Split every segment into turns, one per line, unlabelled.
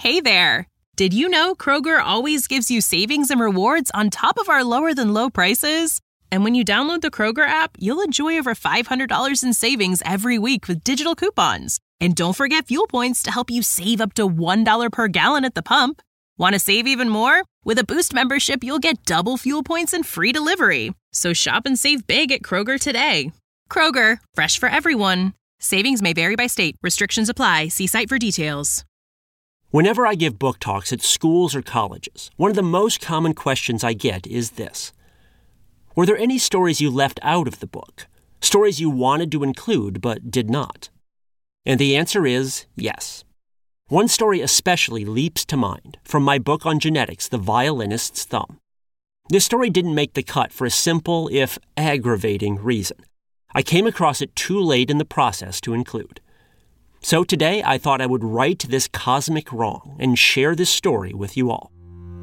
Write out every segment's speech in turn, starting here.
Hey there! Did you know Kroger always gives you savings and rewards on top of our lower-than-low prices? And when you download the Kroger app, you'll enjoy over $500 in savings every week with digital coupons. And don't forget fuel points to help you save up to $1 per gallon at the pump. Want to save even more? With a Boost membership, you'll get double fuel points and free delivery. So shop and save big at Kroger today. Kroger, fresh for everyone. Savings may vary by state. Restrictions apply. See site for details.
Whenever I give book talks at schools or colleges, one of the most common questions I get is this. Were there any stories you left out of the book? Stories you wanted to include but did not? And the answer is yes. One story especially leaps to mind from my book on genetics, The Violinist's Thumb. This story didn't make the cut for a simple, if aggravating, reason. I came across it too late in the process to include. So today, I thought I would right this cosmic wrong and share this story with you all.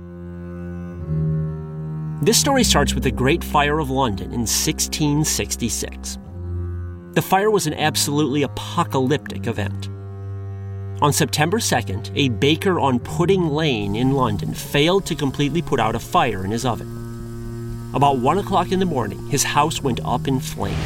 This story starts with the Great Fire of London in 1666. The fire was an absolutely apocalyptic event. On September 2nd, a baker on Pudding Lane in London failed to completely put out a fire in his oven. About 1 o'clock in the morning, his house went up in flames.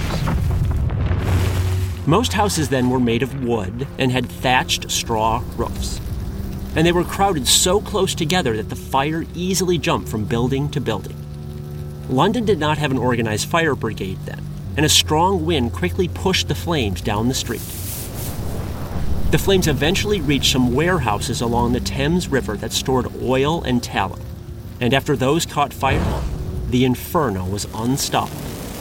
Most houses then were made of wood and had thatched straw roofs. And they were crowded so close together that the fire easily jumped from building to building. London did not have an organized fire brigade then, and a strong wind quickly pushed the flames down the street. The flames eventually reached some warehouses along the Thames River that stored oil and tallow. And after those caught fire, the inferno was unstoppable.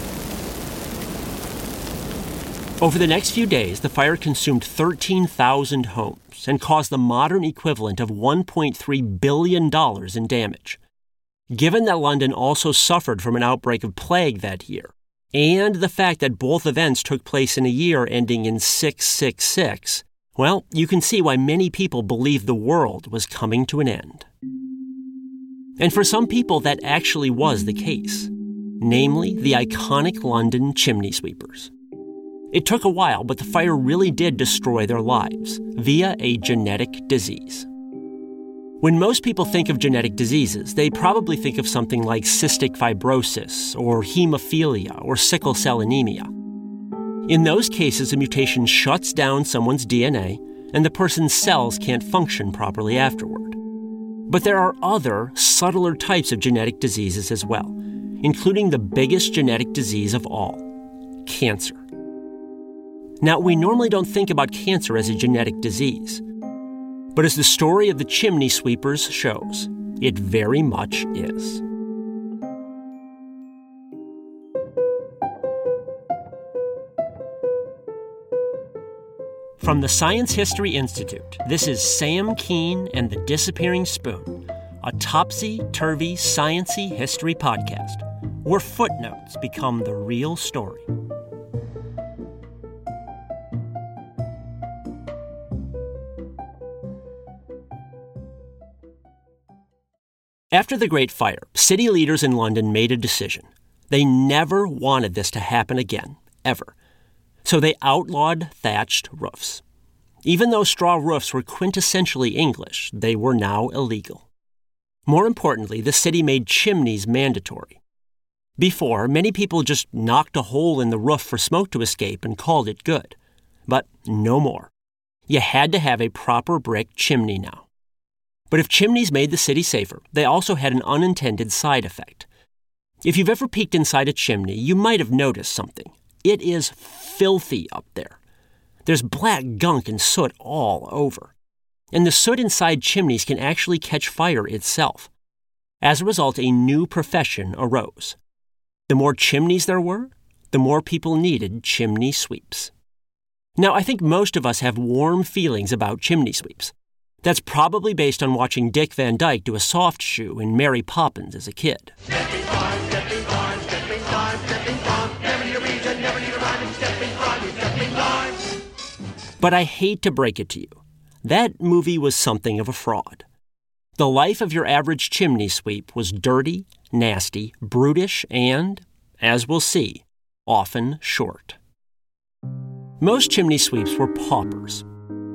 Over the next few days, the fire consumed 13,000 homes and caused the modern equivalent of $1.3 billion in damage. Given that London also suffered from an outbreak of plague that year, and the fact that both events took place in a year ending in 666, well, you can see why many people believed the world was coming to an end. And for some people, that actually was the case, namely the iconic London chimney sweepers. It took a while, but the fire really did destroy their lives via a genetic disease. When most people think of genetic diseases, they probably think of something like cystic fibrosis or hemophilia or sickle cell anemia. In those cases, a mutation shuts down someone's DNA and the person's cells can't function properly afterward. But there are other, subtler types of genetic diseases as well, including the biggest genetic disease of all, cancer. Now, we normally don't think about cancer as a genetic disease, but as the story of the chimney sweepers shows, it very much is. From the Science History Institute, this is Sam Keene and the Disappearing Spoon, a topsy-turvy, science-y history podcast, where footnotes become the real story. After the Great Fire, city leaders in London made a decision. They never wanted this to happen again, ever. So they outlawed thatched roofs. Even though straw roofs were quintessentially English, they were now illegal. More importantly, the city made chimneys mandatory. Before, many people just knocked a hole in the roof for smoke to escape and called it good. But no more. You had to have a proper brick chimney now. But if chimneys made the city safer, they also had an unintended side effect. If you've ever peeked inside a chimney, you might have noticed something. It is filthy up there. There's black gunk and soot all over. And the soot inside chimneys can actually catch fire itself. As a result, a new profession arose. The more chimneys there were, the more people needed chimney sweeps. Now, I think most of us have warm feelings about chimney sweeps. That's probably based on watching Dick Van Dyke do a soft shoe in Mary Poppins as a kid.
Stepping on, stepping on, stepping on, stepping on. Never need a reason, never need a rhyme. Stepping on, stepping on.
But I hate to break it to you. That movie was something of a fraud. The life of your average chimney sweep was dirty, nasty, brutish, and, as we'll see, often short. Most chimney sweeps were paupers.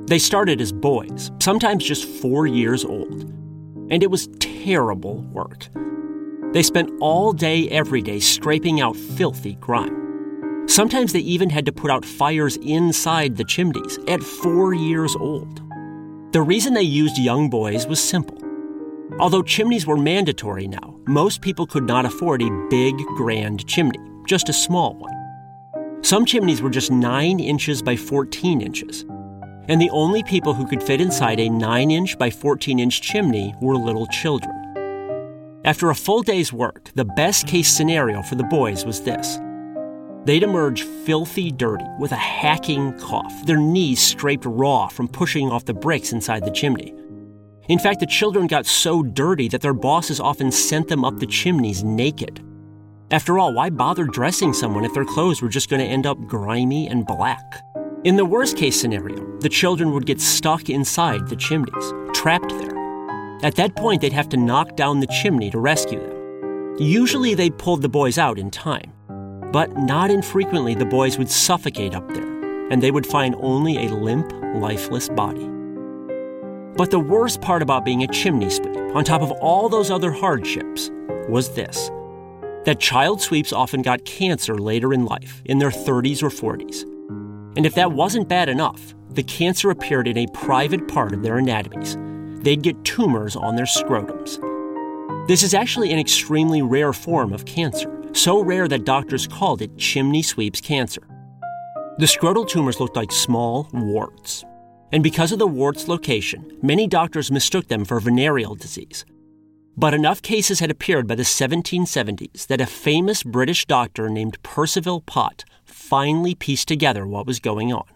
They started as boys, sometimes just 4 years old. And it was terrible work. They spent all day, every day, scraping out filthy grime. Sometimes they even had to put out fires inside the chimneys at 4 years old. The reason they used young boys was simple. Although chimneys were mandatory now, most people could not afford a big, grand chimney, just a small one. Some chimneys were just 9 inches by 14 inches. And the only people who could fit inside a 9-inch by 14-inch chimney were little children. After a full day's work, the best-case scenario for the boys was this. They'd emerge filthy dirty with a hacking cough, their knees scraped raw from pushing off the bricks inside the chimney. In fact, the children got so dirty that their bosses often sent them up the chimneys naked. After all, why bother dressing someone if their clothes were just going to end up grimy and black? In the worst-case scenario, the children would get stuck inside the chimneys, trapped there. At that point, they'd have to knock down the chimney to rescue them. Usually, they pulled the boys out in time, but not infrequently the boys would suffocate up there, and they would find only a limp, lifeless body. But the worst part about being a chimney sweep, on top of all those other hardships, was this: that child sweeps often got cancer later in life, in their 30s or 40s. And if that wasn't bad enough, the cancer appeared in a private part of their anatomies. They'd get tumors on their scrotums. This is actually an extremely rare form of cancer, so rare that doctors called it chimney sweeps cancer. The scrotal tumors looked like small warts. And because of the warts' location, many doctors mistook them for venereal disease. But enough cases had appeared by the 1770s that a famous British doctor named Percival Pott finally pieced together what was going on.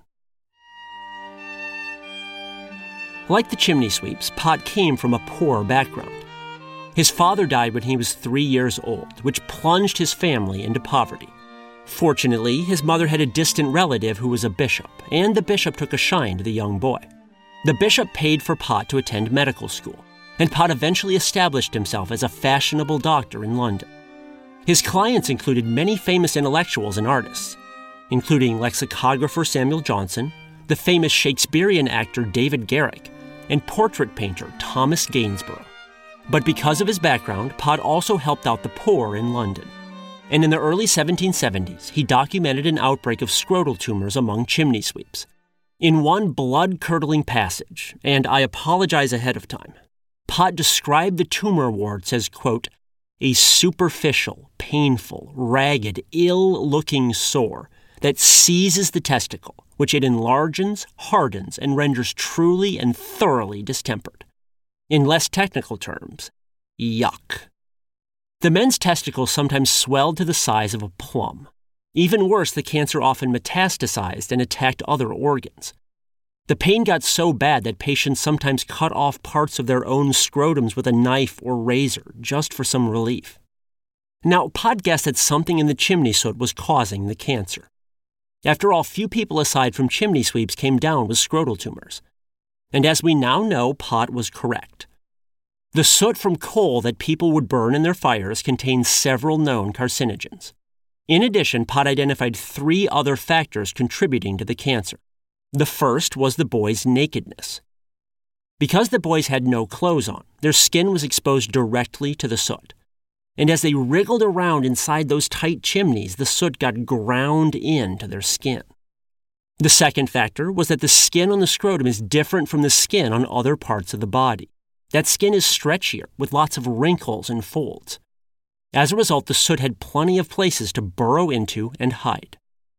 Like the chimney sweeps, Pott came from a poor background. His father died when he was 3 years old, which plunged his family into poverty. Fortunately, his mother had a distant relative who was a bishop, and the bishop took a shine to the young boy. The bishop paid for Pott to attend medical school, and Pott eventually established himself as a fashionable doctor in London. His clients included many famous intellectuals and artists, including lexicographer Samuel Johnson, the famous Shakespearean actor David Garrick, and portrait painter Thomas Gainsborough. But because of his background, Pott also helped out the poor in London. And in the early 1770s, he documented an outbreak of scrotal tumors among chimney sweeps. In one blood-curdling passage, and I apologize ahead of time, Pott described the tumor warts as, quote, a superficial, painful, ragged, ill-looking sore that seizes the testicle, which it enlarges, hardens, and renders truly and thoroughly distempered. In less technical terms, yuck. The men's testicles sometimes swelled to the size of a plum. Even worse, the cancer often metastasized and attacked other organs. The pain got so bad that patients sometimes cut off parts of their own scrotums with a knife or razor just for some relief. Now, Pott guessed that something in the chimney soot was causing the cancer. After all, few people aside from chimney sweeps came down with scrotal tumors. And as we now know, Pott was correct. The soot from coal that people would burn in their fires contained several known carcinogens. In addition, Pott identified 3 other factors contributing to the cancer. The first was the boys' nakedness. Because the boys had no clothes on, their skin was exposed directly to the soot. And as they wriggled around inside those tight chimneys, the soot got ground into their skin. The second factor was that the skin on the scrotum is different from the skin on other parts of the body. That skin is stretchier, with lots of wrinkles and folds. As a result, the soot had plenty of places to burrow into and hide.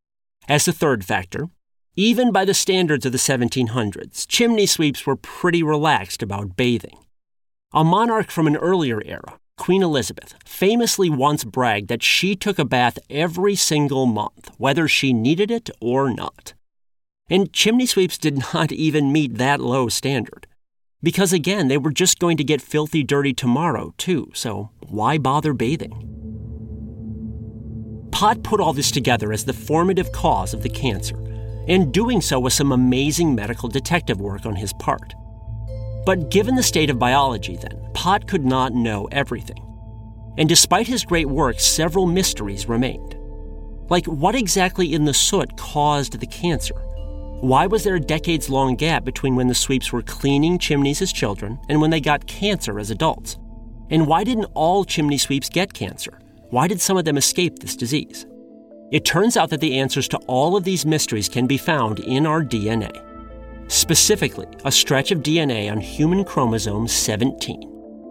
As the third factor, even by the standards of the 1700s, chimney sweeps were pretty relaxed about bathing. A monarch from an earlier era, Queen Elizabeth, famously once bragged that she took a bath every single month, whether she needed it or not. And chimney sweeps did not even meet that low standard. Because again, they were just going to get filthy dirty tomorrow, too, so why bother bathing? Pott put all this together as the formative cause of the cancer, and doing so was some amazing medical detective work on his part. But given the state of biology then, Pott could not know everything. And despite his great work, several mysteries remained. Like, what exactly in the soot caused the cancer? Why was there a decades-long gap between when the sweeps were cleaning chimneys as children and when they got cancer as adults? And why didn't all chimney sweeps get cancer? Why did some of them escape this disease? It turns out that the answers to all of these mysteries can be found in our DNA. Specifically, a stretch of DNA on human chromosome 17.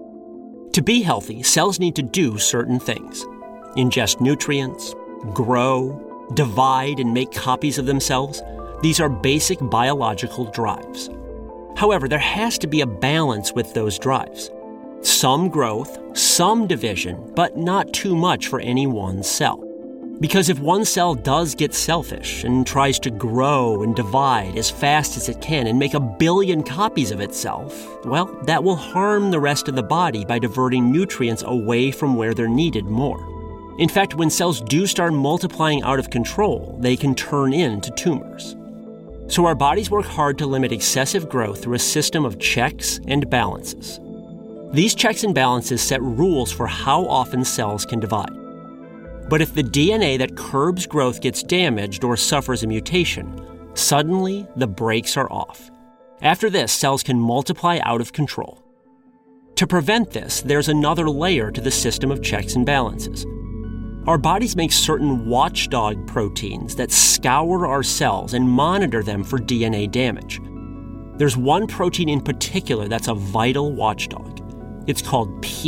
To be healthy, cells need to do certain things: ingest nutrients, grow, divide, and make copies of themselves. These are basic biological drives. However, there has to be a balance with those drives. Some growth, some division, but not too much for any one cell. Because if one cell does get selfish and tries to grow and divide as fast as it can and make 1 billion copies of itself, well, that will harm the rest of the body by diverting nutrients away from where they're needed more. In fact, when cells do start multiplying out of control, they can turn into tumors. So our bodies work hard to limit excessive growth through a system of checks and balances. These checks and balances set rules for how often cells can divide. But if the DNA that curbs growth gets damaged or suffers a mutation, suddenly the brakes are off. After this, cells can multiply out of control. To prevent this, there's another layer to the system of checks and balances. Our bodies make certain watchdog proteins that scour our cells and monitor them for DNA damage. There's one protein in particular that's a vital watchdog. It's called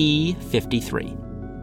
P53.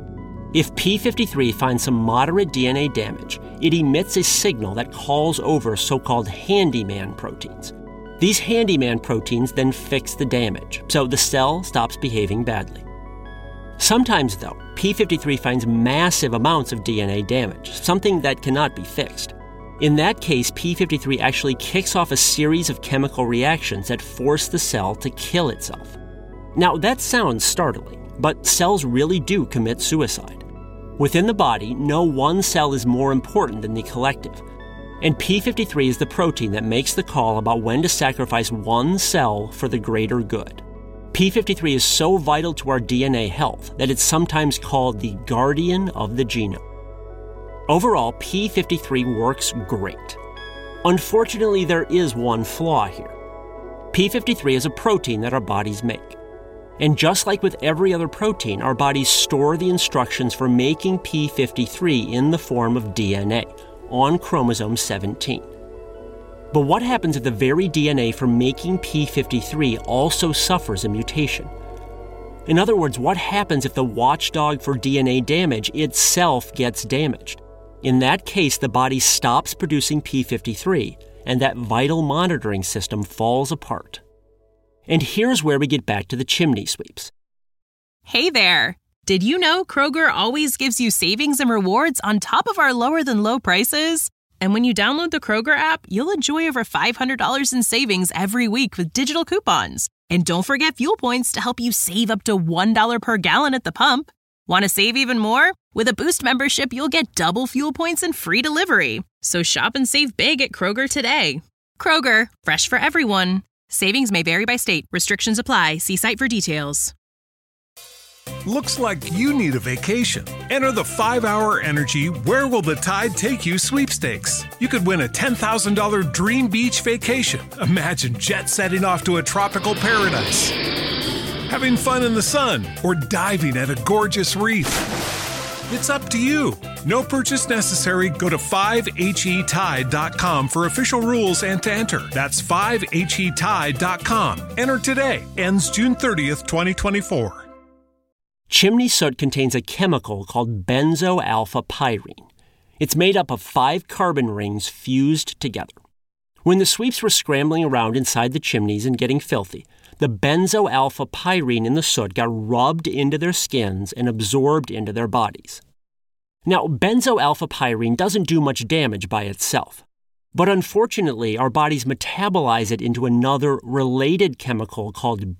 If P53 finds some moderate DNA damage, it emits a signal that calls over so-called handyman proteins. These handyman proteins then fix the damage, so the cell stops behaving badly. Sometimes, though, P53 finds massive amounts of DNA damage, something that cannot be fixed. In that case, P53 actually kicks off a series of chemical reactions that force the cell to kill itself. Now, that sounds startling, but cells really do commit suicide. Within the body, no one cell is more important than the collective. And P53 is the protein that makes the call about when to sacrifice one cell for the greater good. P53 is so vital to our DNA health that it's sometimes called the guardian of the genome. Overall, P53 works great. Unfortunately, there is one flaw here. P53 is a protein that our bodies make. And just like with every other protein, our bodies store the instructions for making P53 in the form of DNA on chromosome 17. But what happens if the very DNA for making P53 also suffers a mutation? In other words, what happens if the watchdog for DNA damage itself gets damaged? In that case, the body stops producing P53, and that vital monitoring system falls apart. And here's where we get back to the chimney sweeps.
Hey there! Did you know Kroger always gives you savings and rewards on top of our lower-than-low prices? And when you download the Kroger app, you'll enjoy over $500 in savings every week with digital coupons. And don't forget fuel points to help you save up to $1 per gallon at the pump. Want to save even more? With a Boost membership, you'll get double fuel points and free delivery. So shop and save big at Kroger today. Kroger, fresh for everyone. Savings may vary by state. Restrictions apply. See site for details.
Looks like you need a vacation. Enter the 5-Hour Energy Where Will the Tide Take You sweepstakes. You could win a $10,000 dream beach vacation. Imagine jet setting off to a tropical paradise, having fun in the sun, or diving at a gorgeous reef. It's up to you. No purchase necessary. Go to 5HETide.com for official rules and to enter. That's 5HETide.com. Enter today. Ends June 30th, 2024.
Chimney soot contains a chemical called benzoalpha-pyrene. It's made up of 5 carbon rings fused together. When the sweeps were scrambling around inside the chimneys and getting filthy, the benzoalpha-pyrene in the soot got rubbed into their skins and absorbed into their bodies. Now, benzoalpha-pyrene doesn't do much damage by itself. But unfortunately, our bodies metabolize it into another related chemical called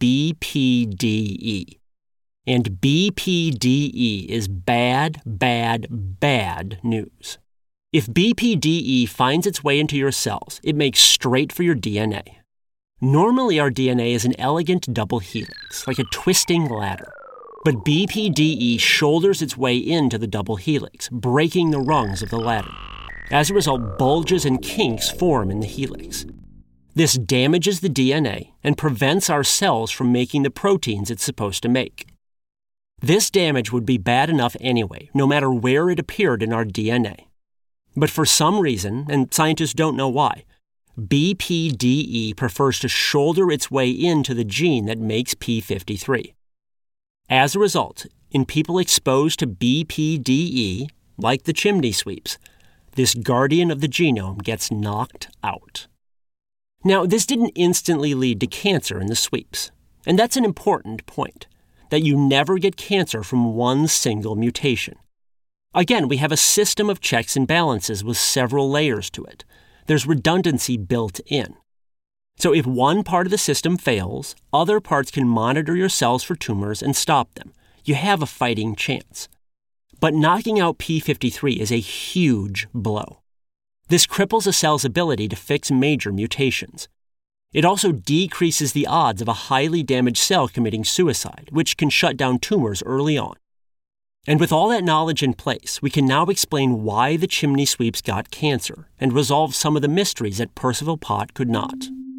BPDE. And BPDE is bad, bad, bad news. If BPDE finds its way into your cells, it makes straight for your DNA. Normally, our DNA is an elegant double helix, like a twisting ladder. But BPDE shoulders its way into the double helix, breaking the rungs of the ladder. As a result, bulges and kinks form in the helix. This damages the DNA and prevents our cells from making the proteins it's supposed to make. This damage would be bad enough anyway, no matter where it appeared in our DNA. But for some reason, and scientists don't know why, BPDE prefers to shoulder its way into the gene that makes P53. As a result, in people exposed to BPDE, like the chimney sweeps, this guardian of the genome gets knocked out. Now, this didn't instantly lead to cancer in the sweeps, and that's an important point, that you never get cancer from one single mutation. Again, we have a system of checks and balances with several layers to it. There's redundancy built in. So if one part of the system fails, other parts can monitor your cells for tumors and stop them. You have a fighting chance. But knocking out P53 is a huge blow. This cripples a cell's ability to fix major mutations. It also decreases the odds of a highly damaged cell committing suicide, which can shut down tumors early on. And with all that knowledge in place, we can now explain why the chimney sweeps got cancer and resolve some of the mysteries that Percival Pott could not.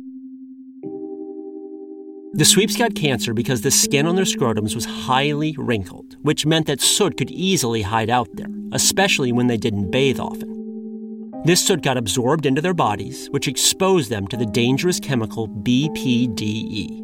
The sweeps got cancer because the skin on their scrotums was highly wrinkled, which meant that soot could easily hide out there, especially when they didn't bathe often. This soot got absorbed into their bodies, which exposed them to the dangerous chemical BPDE.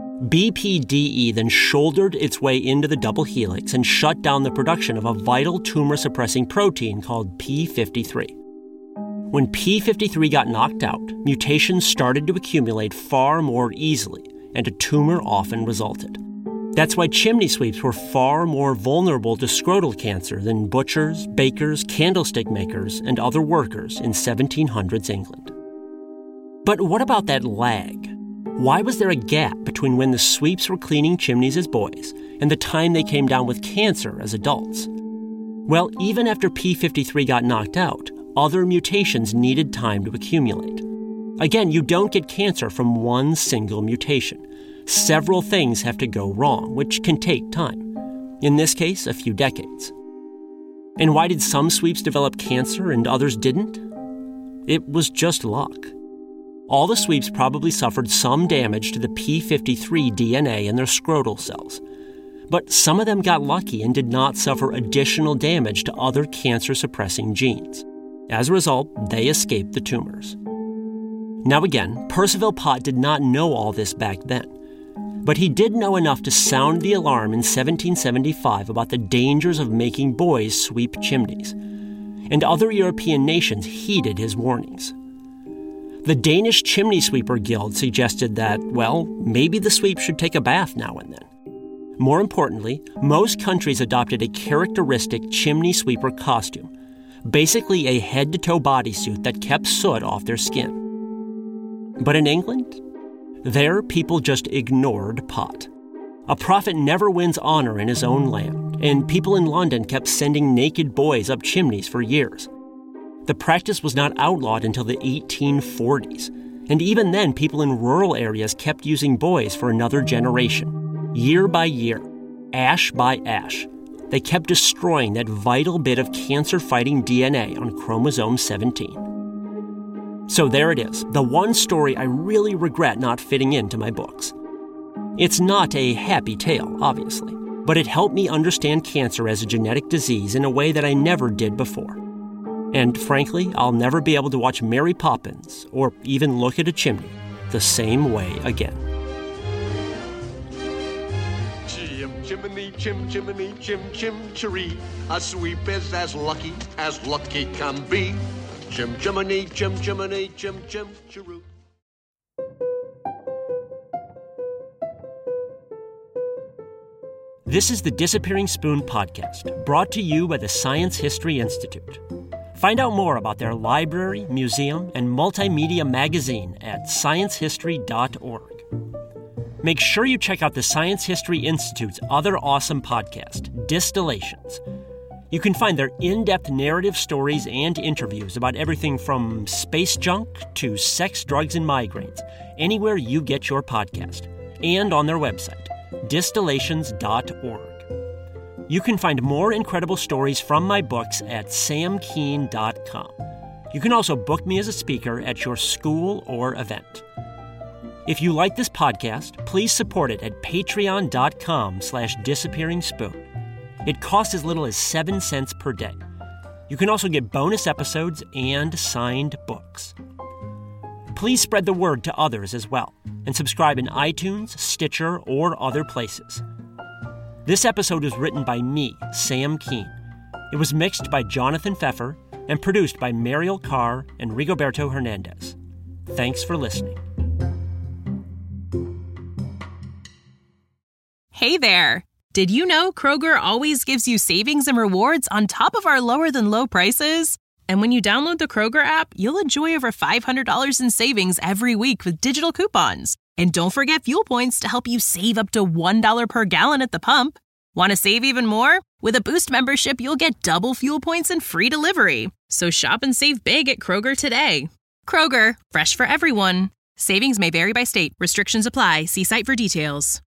BPDE then shouldered its way into the double helix and shut down the production of a vital tumor-suppressing protein called P53. When P53 got knocked out, mutations started to accumulate far more easily, and a tumor often resulted. That's why chimney sweeps were far more vulnerable to scrotal cancer than butchers, bakers, candlestick makers, and other workers in 1700s England. But what about that lag? Why was there a gap between when the sweeps were cleaning chimneys as boys and the time they came down with cancer as adults? Well, even after P53 got knocked out, other mutations needed time to accumulate. Again, you don't get cancer from one single mutation. Several things have to go wrong, which can take time. In this case, a few decades. And why did some sweeps develop cancer and others didn't? It was just luck. All the sweeps probably suffered some damage to the P53 DNA in their scrotal cells. But some of them got lucky and did not suffer additional damage to other cancer-suppressing genes. As a result, they escaped the tumors. Now again, Percival Pott did not know all this back then. But he did know enough to sound the alarm in 1775 about the dangers of making boys sweep chimneys. And other European nations heeded his warnings. The Danish Chimney Sweeper Guild suggested that, well, maybe the sweep should take a bath now and then. More importantly, most countries adopted a characteristic chimney sweeper costume, basically a head-to-toe bodysuit that kept soot off their skin. But in England, there people just ignored Pott. A prophet never wins honor in his own land, and people in London kept sending naked boys up chimneys for years. The practice was not outlawed until the 1840s, and even then people in rural areas kept using boys for another generation. Year by year, ash by ash, they kept destroying that vital bit of cancer-fighting DNA on chromosome 17. So there it is, the one story I really regret not fitting into my books. It's not a happy tale, obviously, but it helped me understand cancer as a genetic disease in a way that I never did before. And frankly, I'll never be able to watch Mary Poppins or even look at a chimney the same way again.
Chimney, chimney, chim-chiree. A sweep is as lucky can be. Chimney, chimney, chim-chiroo.
This is the Disappearing Spoon podcast, brought to you by the Science History Institute. Find out more about their library, museum, and multimedia magazine at sciencehistory.org. Make sure you check out the Science History Institute's other awesome podcast, Distillations. You can find their in-depth narrative stories and interviews about everything from space junk to sex, drugs, and migraines, anywhere you get your podcast, and on their website, distillations.org. You can find more incredible stories from my books at samkeen.com. You can also book me as a speaker at your school or event. If you like this podcast, please support it at patreon.com/disappearingspoon. It costs as little as 7 cents per day. You can also get bonus episodes and signed books. Please spread the word to others as well, and subscribe in iTunes, Stitcher, or other places. This episode was written by me, Sam Keane. It was mixed by Jonathan Pfeffer and produced by Mariel Carr and Rigoberto Hernandez. Thanks for listening.
Hey there! Did you know Kroger always gives you savings and rewards on top of our lower-than-low prices? And when you download the Kroger app, you'll enjoy over $500 in savings every week with digital coupons. And don't forget fuel points to help you save up to $1 per gallon at the pump. Want to save even more? With a Boost membership, you'll get double fuel points and free delivery. So shop and save big at Kroger today. Kroger, fresh for everyone. Savings may vary by state. Restrictions apply. See site for details.